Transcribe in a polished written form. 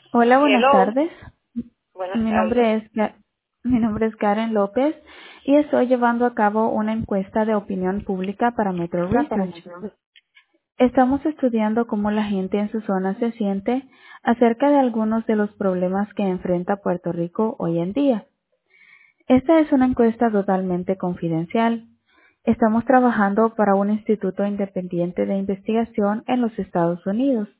Hola, buenas Hello, tardes. buenas Mi tardes. nombre es mi nombre es Karen López y estoy llevando a cabo una encuesta de opinión pública para Metro Research. Estamos estudiando cómo la gente en su zona se siente acerca de algunos de los problemas que enfrenta Puerto Rico hoy en día. Esta es una encuesta totalmente confidencial. Estamos trabajando para un instituto independiente de investigación en los Estados Unidos